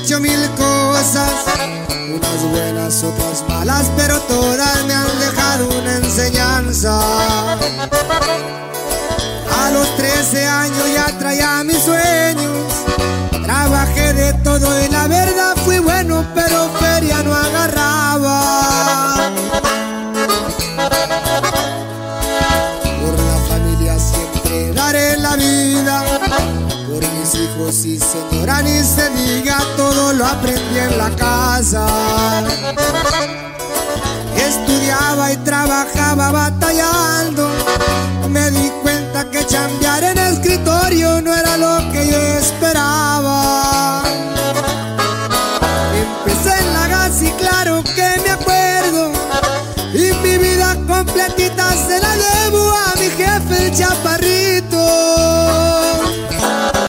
hecho mil cosas, unas buenas, otras malas, pero todas me han dejado una enseñanza. A los 13 años ya traía mis sueños, trabajé de todo y la verdad fui bueno, pero feria no agarraba. Por la familia siempre daré la vida, por mis hijos y señora ni se diga, todo lo aprendí en la casa. Estudiaba y trabajaba batallando, me di cuenta que chambear en escritorio no era lo que